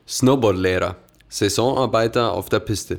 Snowboardlehrer, Saisonarbeiter auf der Piste.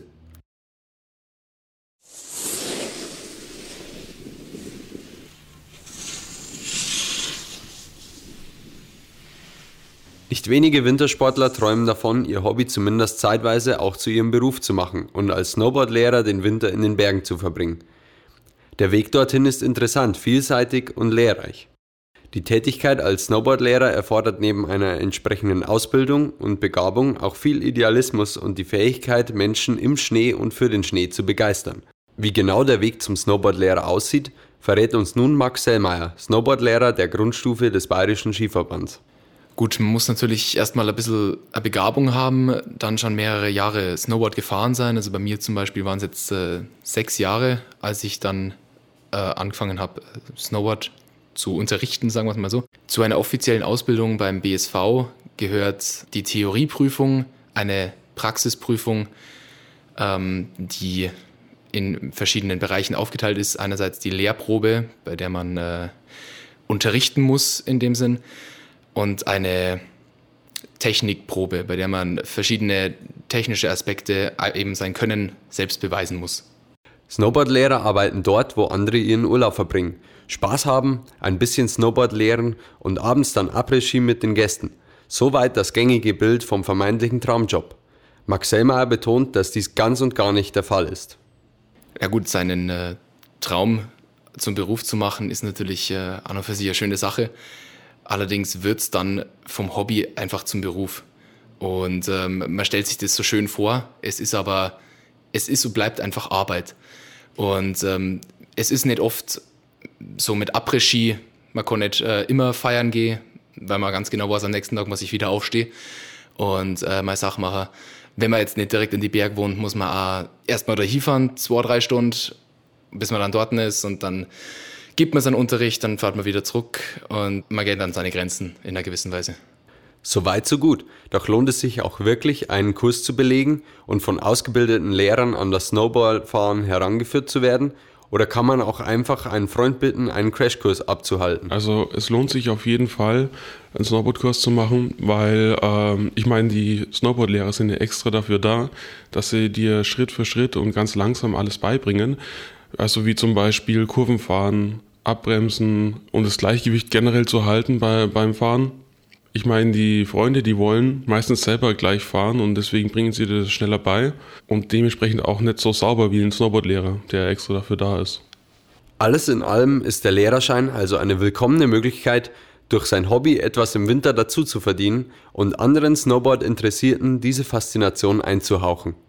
Nicht wenige Wintersportler träumen davon, ihr Hobby zumindest zeitweise auch zu ihrem Beruf zu machen und als Snowboardlehrer den Winter in den Bergen zu verbringen. Der Weg dorthin ist interessant, vielseitig und lehrreich. Die Tätigkeit als Snowboardlehrer erfordert neben einer entsprechenden Ausbildung und Begabung auch viel Idealismus und die Fähigkeit, Menschen im Schnee und für den Schnee zu begeistern. Wie genau der Weg zum Snowboardlehrer aussieht, verrät uns nun Max Sellmeier, Snowboardlehrer der Grundstufe des Bayerischen Skiverbands. Gut, man muss natürlich erstmal ein bisschen eine Begabung haben, dann schon mehrere Jahre Snowboard gefahren sein. Also bei mir zum Beispiel waren es jetzt 6 Jahre, als ich dann angefangen habe, Snowboard zu unterrichten, sagen wir es mal so. Zu einer offiziellen Ausbildung beim BSV gehört die Theorieprüfung, eine Praxisprüfung, die in verschiedenen Bereichen aufgeteilt ist. Einerseits die Lehrprobe, bei der man unterrichten muss in dem Sinn, und eine Technikprobe, bei der man verschiedene technische Aspekte, eben sein Können, selbst beweisen muss. Snowboardlehrer arbeiten dort, wo andere ihren Urlaub verbringen, Spaß haben, ein bisschen Snowboard lehren und abends dann Après-Ski mit den Gästen. Soweit das gängige Bild vom vermeintlichen Traumjob. Max Sellmeier betont, dass dies ganz und gar nicht der Fall ist. Ja gut, seinen Traum zum Beruf zu machen, ist natürlich an und für sich eine schöne Sache. Allerdings wird es dann vom Hobby einfach zum Beruf. Und man stellt sich das so schön vor, es ist und bleibt einfach Arbeit. Und es ist nicht oft so mit Après-Ski, man kann nicht immer feiern gehen, weil man ganz genau weiß, am nächsten Tag muss ich wieder aufstehen. Und meine Sachmacher, wenn man jetzt nicht direkt in die Berge wohnt, muss man auch erstmal da hinfahren, 2-3 Stunden, bis man dann dort ist, und dann gibt man seinen Unterricht, dann fährt man wieder zurück und man geht an seine Grenzen in einer gewissen Weise. So weit, so gut. Doch lohnt es sich auch wirklich, einen Kurs zu belegen und von ausgebildeten Lehrern an das Snowboardfahren herangeführt zu werden? Oder kann man auch einfach einen Freund bitten, einen Crashkurs abzuhalten? Also es lohnt sich auf jeden Fall, einen Snowboardkurs zu machen, weil ich meine, die Snowboardlehrer sind ja extra dafür da, dass sie dir Schritt für Schritt und ganz langsam alles beibringen. Also wie zum Beispiel Kurvenfahren, Abbremsen und das Gleichgewicht generell zu halten beim Fahren. Ich meine, die Freunde, die wollen meistens selber gleich fahren und deswegen bringen sie das schneller bei und dementsprechend auch nicht so sauber wie ein Snowboardlehrer, der extra dafür da ist. Alles in allem ist der Lehrerschein also eine willkommene Möglichkeit, durch sein Hobby etwas im Winter dazu zu verdienen und anderen Snowboard-Interessierten diese Faszination einzuhauchen.